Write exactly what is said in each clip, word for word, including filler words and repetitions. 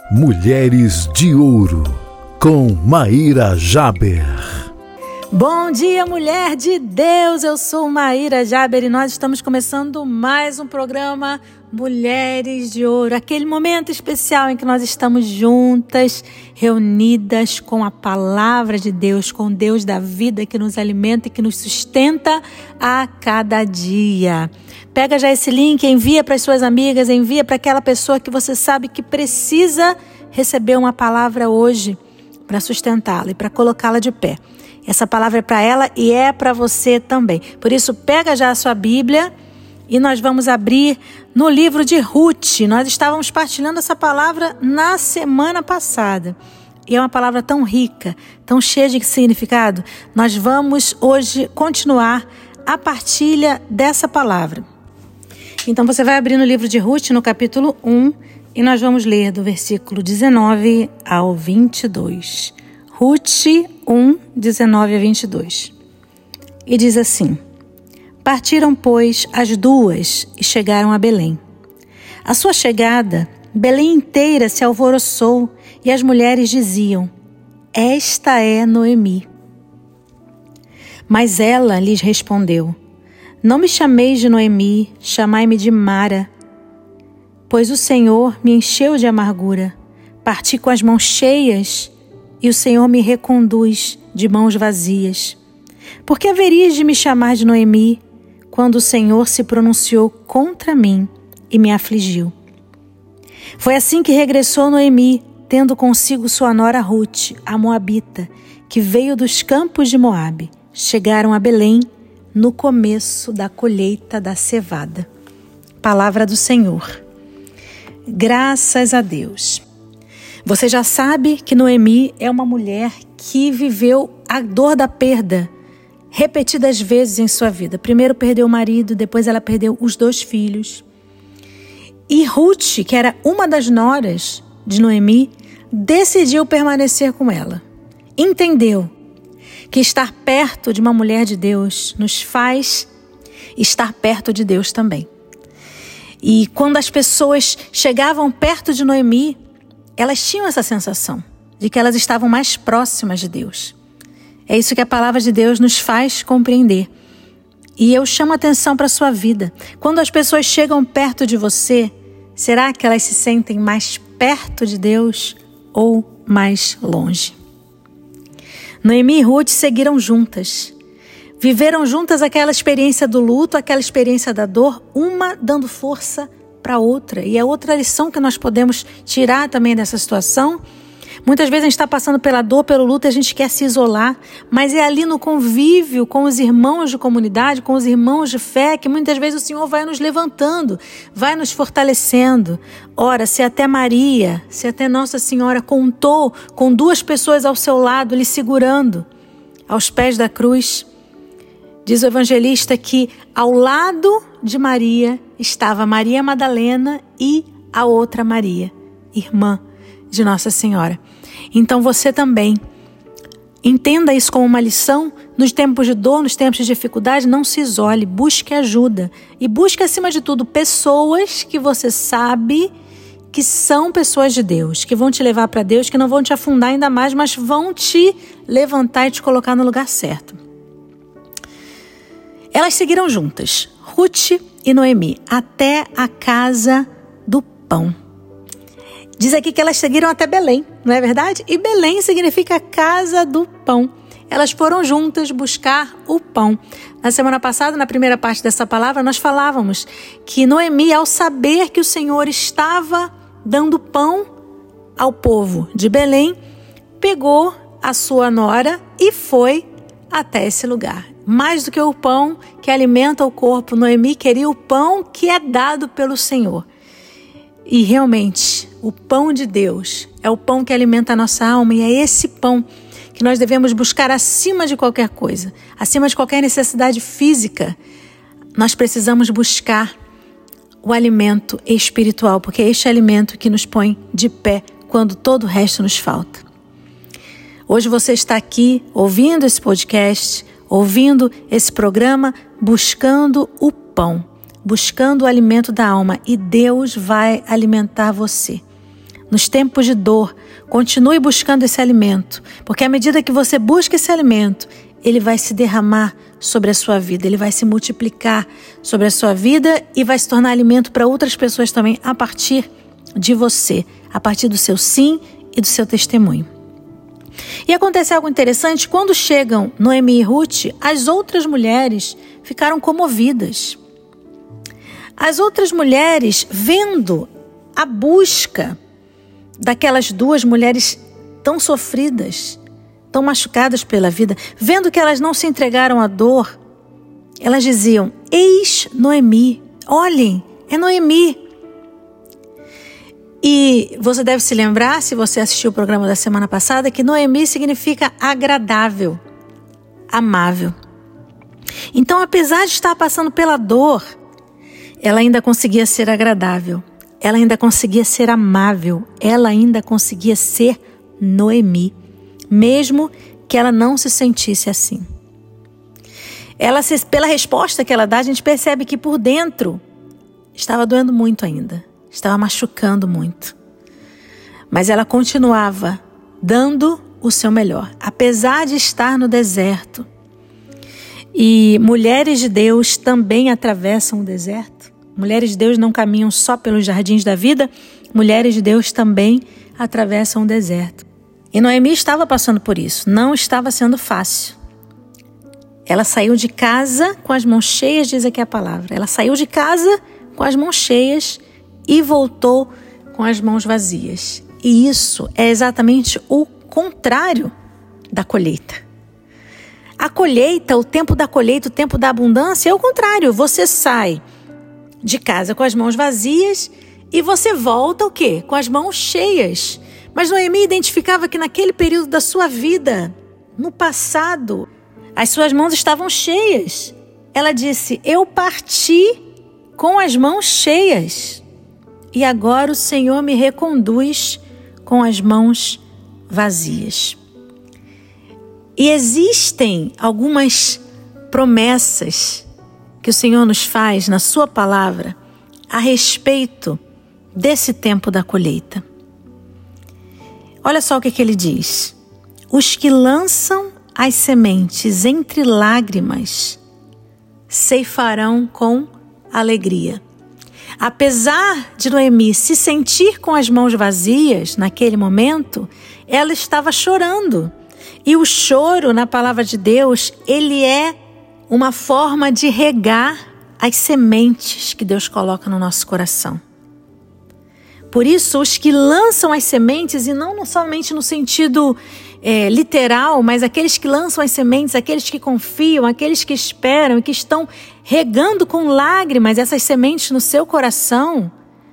Mulheres de Ouro, com Maíra Jaber. Bom dia, mulher de Deus, eu sou Maíra Jaber e nós estamos começando mais um programa Mulheres de Ouro, aquele momento especial em que nós estamos juntas, reunidas com a palavra de Deus, com Deus da vida que nos alimenta e que nos sustenta a cada dia. Pega já esse link, envia para as suas amigas, envia para aquela pessoa que você sabe que precisa receber uma palavra hoje para sustentá-la e para colocá-la de pé. Essa palavra é para ela e é para você também. Por isso, pega já a sua Bíblia e nós vamos abrir no livro de Ruth. Nós estávamos partilhando essa palavra na semana passada. E é uma palavra tão rica, tão cheia de significado. Nós vamos hoje continuar a partilha dessa palavra. Então você vai abrir no livro de Ruth, no capítulo um, e nós vamos ler do versículo dezenove ao vinte e dois. Ruth um, dezenove a vinte e dois. E diz assim: Partiram, pois, as duas e chegaram a Belém. À sua chegada, Belém inteira se alvoroçou e as mulheres diziam: Esta é Noemi. Mas ela lhes respondeu: Não me chameis de Noemi, chamai-me de Mara, pois o Senhor me encheu de amargura. Parti com as mãos cheias e o Senhor me reconduz de mãos vazias. Por que haverias de me chamar de Noemi, quando o Senhor se pronunciou contra mim e me afligiu? Foi assim que regressou Noemi, tendo consigo sua nora Ruth, a moabita, que veio dos campos de Moabe. Chegaram a Belém no começo da colheita da cevada. Palavra do Senhor. Graças a Deus. Você já sabe que Noemi é uma mulher que viveu a dor da perda repetidas vezes em sua vida. Primeiro perdeu o marido, depois ela perdeu os dois filhos. E Ruth, que era uma das noras de Noemi, decidiu permanecer com ela. Entendeu que estar perto de uma mulher de Deus nos faz estar perto de Deus também. E quando as pessoas chegavam perto de Noemi, elas tinham essa sensação de que elas estavam mais próximas de Deus. É isso que a palavra de Deus nos faz compreender. E eu chamo a atenção para a sua vida. Quando as pessoas chegam perto de você, será que elas se sentem mais perto de Deus ou mais longe? Noemi e Ruth seguiram juntas. Viveram juntas aquela experiência do luto, aquela experiência da dor, uma dando força para a outra. E a outra lição que nós podemos tirar também dessa situação, muitas vezes a gente está passando pela dor, pelo luto e a gente quer se isolar, mas é ali no convívio com os irmãos de comunidade, com os irmãos de fé, que muitas vezes o Senhor vai nos levantando, vai nos fortalecendo. Ora, se até Maria, se até Nossa Senhora contou com duas pessoas ao seu lado, lhe segurando aos pés da cruz, diz o evangelista que ao lado de Maria estava Maria Madalena e a outra Maria, irmã de Nossa Senhora. Então você também entenda isso como uma lição. Nos tempos de dor, nos tempos de dificuldade, não se isole, busque ajuda. E busque acima de tudo pessoas que você sabe que são pessoas de Deus, que vão te levar para Deus, que não vão te afundar ainda mais, mas vão te levantar e te colocar no lugar certo. Elas seguiram juntas, Ruth e Noemi, até a casa do pão. Diz aqui que elas seguiram até Belém, não é verdade? E Belém significa casa do pão. Elas foram juntas buscar o pão. Na semana passada, na primeira parte dessa palavra, nós falávamos que Noemi, ao saber que o Senhor estava dando pão ao povo de Belém, pegou a sua nora e foi até esse lugar. Mais do que o pão que alimenta o corpo, Noemi queria o pão que é dado pelo Senhor. E realmente, o pão de Deus é o pão que alimenta a nossa alma e é esse pão que nós devemos buscar acima de qualquer coisa, acima de qualquer necessidade física. Nós precisamos buscar o alimento espiritual, porque é este alimento que nos põe de pé quando todo o resto nos falta. Hoje você está aqui ouvindo esse podcast, ouvindo esse programa, buscando o pão, buscando o alimento da alma, e Deus vai alimentar você. nos tempos de dor, continue buscando esse alimento, porque à medida que você busca esse alimento, ele vai se derramar sobre a sua vida, ele vai se multiplicar sobre a sua vida e vai se tornar alimento para outras pessoas também a partir de você, a partir do seu sim e do seu testemunho. E acontece algo interessante, quando chegam Noemi e Ruth, as outras mulheres ficaram comovidas. As outras mulheres, vendo a busca daquelas duas mulheres tão sofridas, tão machucadas pela vida, vendo que elas não se entregaram à dor, elas diziam: eis Noemi, olhem, é Noemi. E você deve se lembrar, se você assistiu o programa da semana passada, que Noemi significa agradável, amável. Então, apesar de estar passando pela dor, ela ainda conseguia ser agradável, ela ainda conseguia ser amável, ela ainda conseguia ser Noemi, mesmo que ela não se sentisse assim. Ela, pela resposta que ela dá, a gente percebe que por dentro estava doendo muito ainda. Estava machucando muito. Mas ela continuava dando o seu melhor, apesar de estar no deserto. E mulheres de Deus também atravessam o deserto. Mulheres de Deus não caminham só pelos jardins da vida, mulheres de Deus também atravessam o deserto. E Noemi estava passando por isso, não estava sendo fácil. Ela saiu de casa com as mãos cheias, diz aqui a palavra. Ela saiu de casa com as mãos cheias e voltou com as mãos vazias. E isso é exatamente o contrário da colheita. A colheita, o tempo da colheita, o tempo da abundância é o contrário. Você sai de casa com as mãos vazias e você volta o quê? Com as mãos cheias. Mas Noemi identificava que naquele período da sua vida, no passado, as suas mãos estavam cheias. Ela disse: eu parti com as mãos cheias. E agora o Senhor me reconduz com as mãos vazias. E existem algumas promessas que o Senhor nos faz na sua palavra a respeito desse tempo da colheita. Olha só o que, que ele diz: os que lançam as sementes entre lágrimas ceifarão com alegria. Apesar de Noemi se sentir com as mãos vazias naquele momento, ela estava chorando. E o choro, na palavra de Deus, ele é uma forma de regar as sementes que Deus coloca no nosso coração. Por isso, os que lançam as sementes, e não somente no sentido é, literal, mas aqueles que lançam as sementes, aqueles que confiam, aqueles que esperam, que estão regando com lágrimas essas sementes no seu coração,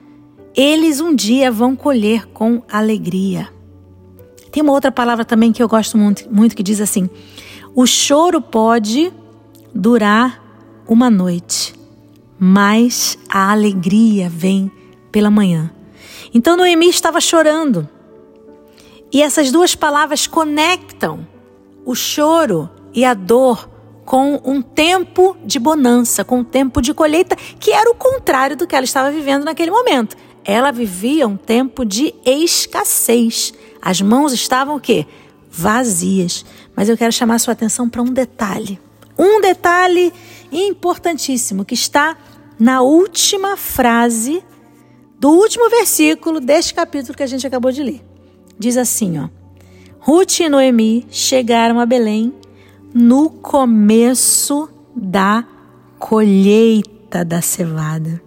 eles um dia vão colher com alegria. Tem uma outra palavra também que eu gosto muito, muito que diz assim: o choro pode durar uma noite, mas a alegria vem pela manhã. Então Noemi estava chorando. E essas duas palavras conectam o choro e a dor com um tempo de bonança, com um tempo de colheita, que era o contrário do que ela estava vivendo naquele momento. Ela vivia um tempo de escassez. As mãos estavam o quê? Vazias. Mas eu quero chamar a sua atenção para um detalhe. Um detalhe importantíssimo que está na última frase do último versículo deste capítulo que a gente acabou de ler. Diz assim, ó: Ruth e Noemi chegaram a Belém no começo da colheita da cevada.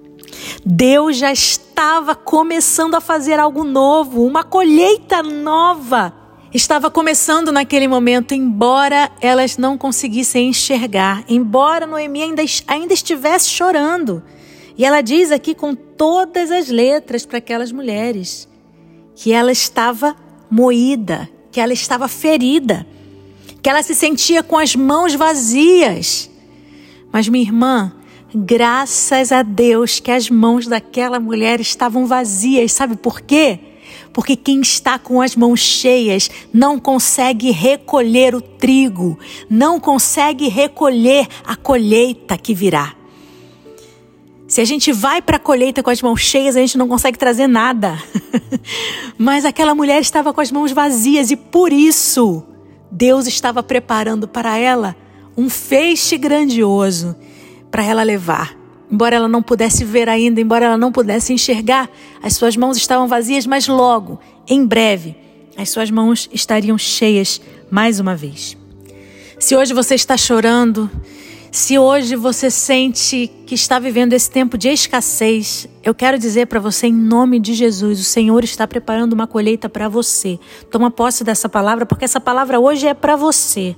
Deus já estava começando a fazer algo novo, uma colheita nova. Estava começando naquele momento, embora elas não conseguissem enxergar, embora Noemi ainda, ainda estivesse chorando. E ela diz aqui com todas as letras para aquelas mulheres que ela estava moída, que ela estava ferida, que ela se sentia com as mãos vazias. Mas minha irmã, graças a Deus que as mãos daquela mulher estavam vazias. Sabe por quê? Porque quem está com as mãos cheias não consegue recolher o trigo, não consegue recolher a colheita que virá. Se a gente vai para a colheita com as mãos cheias, a gente não consegue trazer nada. Mas aquela mulher estava com as mãos vazias e por isso Deus estava preparando para ela um feixe grandioso para ela levar. Embora ela não pudesse ver ainda, embora ela não pudesse enxergar, as suas mãos estavam vazias, mas logo, em breve, as suas mãos estariam cheias mais uma vez. Se hoje você está chorando, se hoje você sente que está vivendo esse tempo de escassez, eu quero dizer para você, em nome de Jesus, o Senhor está preparando uma colheita para você. Toma posse dessa palavra, porque essa palavra hoje é para você.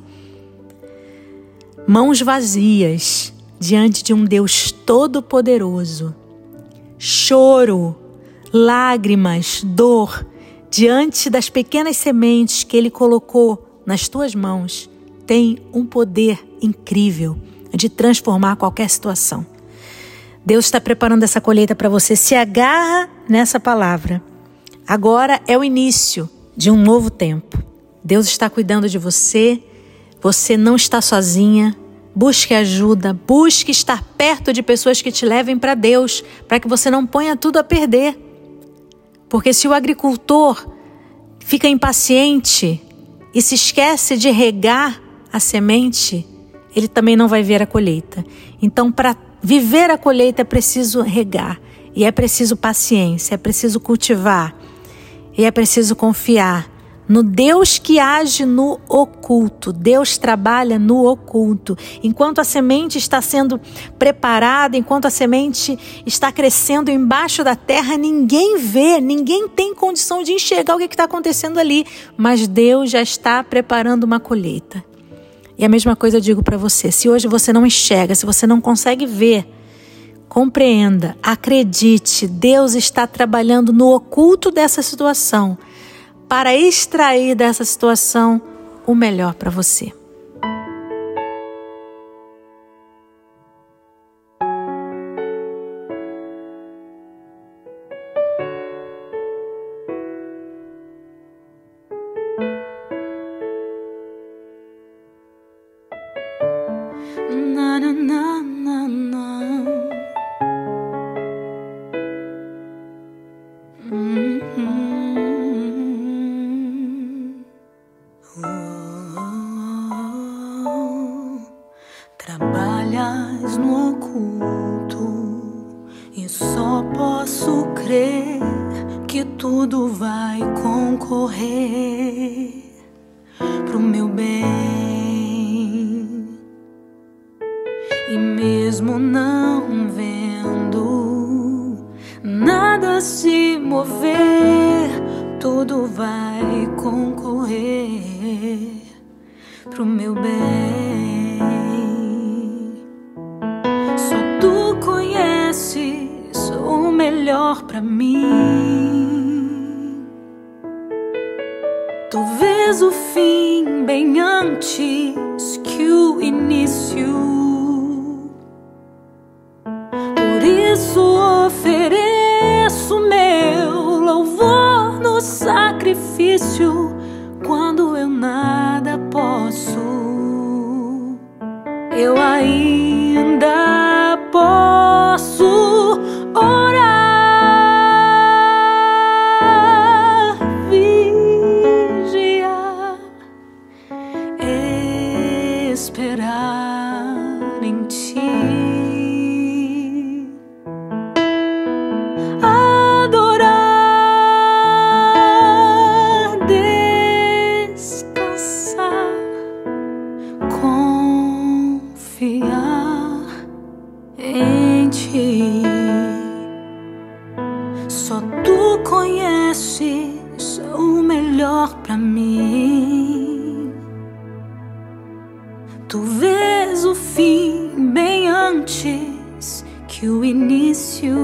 Mãos vazias diante de um Deus todo-poderoso. Choro, lágrimas, dor, diante das pequenas sementes que Ele colocou nas tuas mãos, tem um poder incrível de transformar qualquer situação. Deus está preparando essa colheita para você. Se agarra nessa palavra. Agora é o início de um novo tempo. Deus está cuidando de você. Você não está sozinha. Busque ajuda. Busque estar perto de pessoas que te levem para Deus, para que você não ponha tudo a perder. Porque se o agricultor fica impaciente e se esquece de regar a semente, ele também não vai ver a colheita. Então, para viver a colheita é preciso regar, e é preciso paciência, é preciso cultivar, e é preciso confiar no Deus que age no oculto. Deus trabalha no oculto. Enquanto a semente está sendo preparada, enquanto a semente está crescendo embaixo da terra, ninguém vê, ninguém tem condição de enxergar o que está acontecendo ali, mas Deus já está preparando uma colheita. E a mesma coisa eu digo para você, se hoje você não enxerga, se você não consegue ver, compreenda, acredite, Deus está trabalhando no oculto dessa situação para extrair dessa situação o melhor para você. Na, na, na, na, na. Mm-hmm. Oh, trabalhas no oculto e só posso crer que tudo vai concorrer pro meu bem. E mesmo não vendo nada se mover, tudo vai concorrer pro meu bem. Só tu conheces o melhor pra mim. Tu vês o fim bem antes que o início. Por isso ofereço meu louvor no sacrifício. Quando eu nada posso, eu ainda posso orar, vigiar, esperar em ti. Em ti, só tu conheces o melhor pra mim. Tu vês o fim bem antes que o início.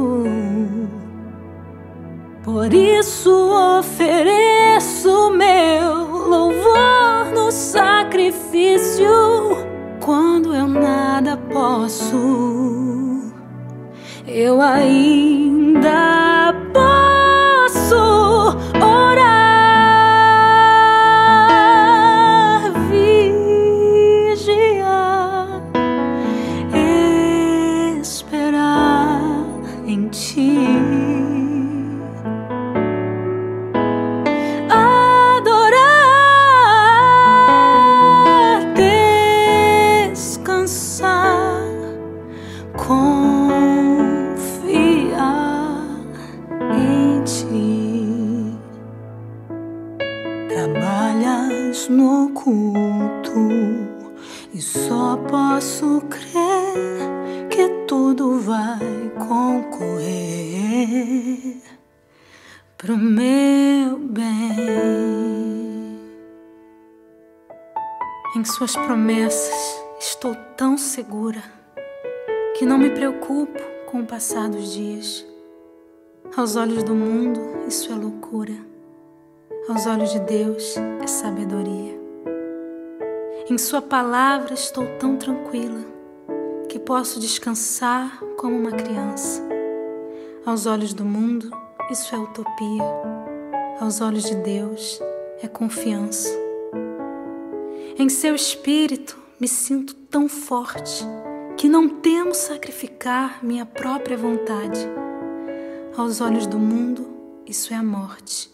Por isso ofereço meu louvor no sacrifício. Quando eu nada posso, eu ainda posso orar, vigiar, esperar em ti. Deus no oculto e só posso crer que tudo vai concorrer pro meu bem. Em suas promessas estou tão segura que não me preocupo com o passar dos dias. Aos olhos do mundo isso é loucura, aos olhos de Deus é sabedoria. Em sua palavra estou tão tranquila que posso descansar como uma criança. Aos olhos do mundo isso é utopia, aos olhos de Deus é confiança. Em seu espírito me sinto tão forte que não temo sacrificar minha própria vontade. Aos olhos do mundo isso é a morte,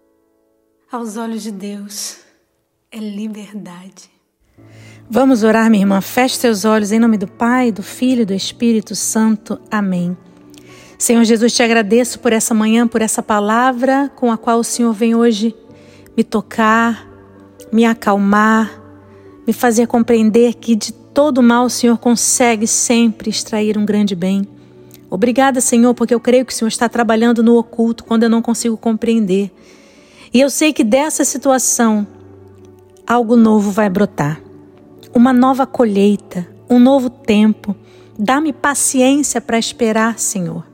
aos olhos de Deus é liberdade. Vamos orar, minha irmã. Feche seus olhos em nome do Pai, do Filho e do Espírito Santo. Amém. Senhor Jesus, te agradeço por essa manhã, por essa palavra com a qual o Senhor vem hoje me tocar, me acalmar, me fazer compreender que de todo mal o Senhor consegue sempre extrair um grande bem. Obrigada, Senhor, porque eu creio que o Senhor está trabalhando no oculto quando eu não consigo compreender. E eu sei que dessa situação algo novo vai brotar. Uma nova colheita, um novo tempo. Dá-me paciência para esperar, Senhor.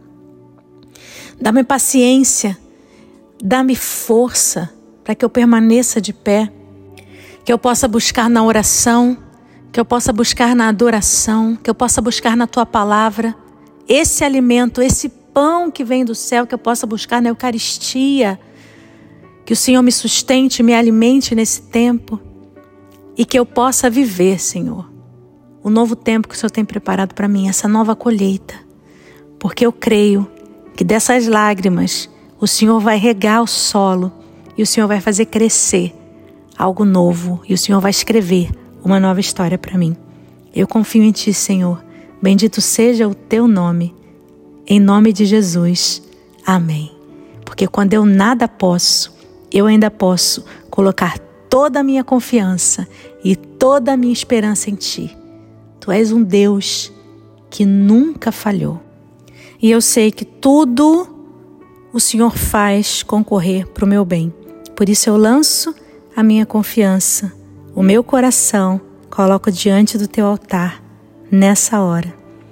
Dá-me paciência, dá-me força para que eu permaneça de pé, que eu possa buscar na oração, que eu possa buscar na adoração, que eu possa buscar na Tua palavra, esse alimento, esse pão que vem do céu, que eu possa buscar na Eucaristia, que o Senhor me sustente, me alimente nesse tempo e que eu possa viver, Senhor, o novo tempo que o Senhor tem preparado para mim, essa nova colheita, porque eu creio que dessas lágrimas o Senhor vai regar o solo e o Senhor vai fazer crescer algo novo e o Senhor vai escrever uma nova história para mim. Eu confio em Ti, Senhor. Bendito seja o Teu nome. Em nome de Jesus. Amém. Porque quando eu nada posso, eu ainda posso colocar toda a minha confiança e toda a minha esperança em Ti. Tu és um Deus que nunca falhou. E eu sei que tudo o Senhor faz concorrer para o meu bem. Por isso eu lanço a minha confiança, o meu coração, coloco diante do Teu altar nessa hora.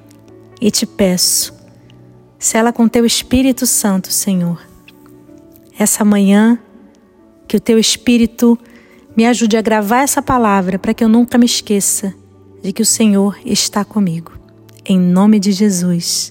E te peço, sela com Teu Espírito Santo, Senhor. Essa manhã, que o Teu Espírito me ajude a gravar essa palavra para que eu nunca me esqueça de que o Senhor está comigo. Em nome de Jesus.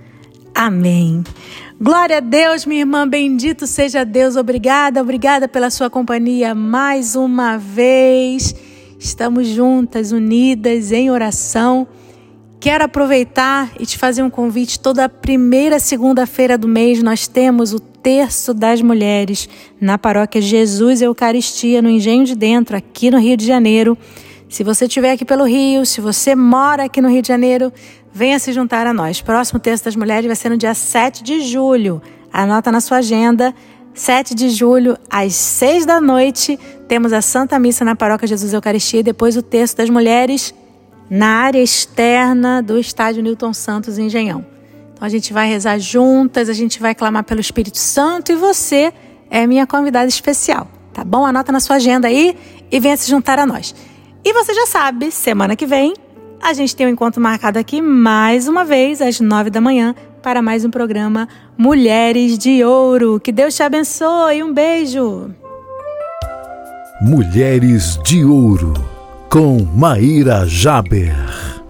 Amém. Glória a Deus, minha irmã, bendito seja Deus. Obrigada, obrigada pela sua companhia mais uma vez. Estamos juntas, unidas em oração. Quero aproveitar e te fazer um convite. Toda primeira segunda-feira do mês nós temos o Terço das Mulheres na Paróquia Jesus Eucaristia, no Engenho de Dentro, aqui no Rio de Janeiro. Se você estiver aqui pelo Rio, se você mora aqui no Rio de Janeiro, venha se juntar a nós. Próximo Terço das Mulheres vai ser no dia sete de julho. Anota na sua agenda. sete de julho, às seis da noite, temos a Santa Missa na Paróquia Jesus Eucaristia e depois o Terço das Mulheres na área externa do Estádio Newton Santos, em Engenhão. Então a gente vai rezar juntas, a gente vai clamar pelo Espírito Santo e você é minha convidada especial, tá bom? Anota na sua agenda aí e venha se juntar a nós. E você já sabe, semana que vem, a gente tem um encontro marcado aqui mais uma vez, às nove da manhã, para mais um programa Mulheres de Ouro. Que Deus te abençoe. Um beijo. Mulheres de Ouro, com Maíra Jaber.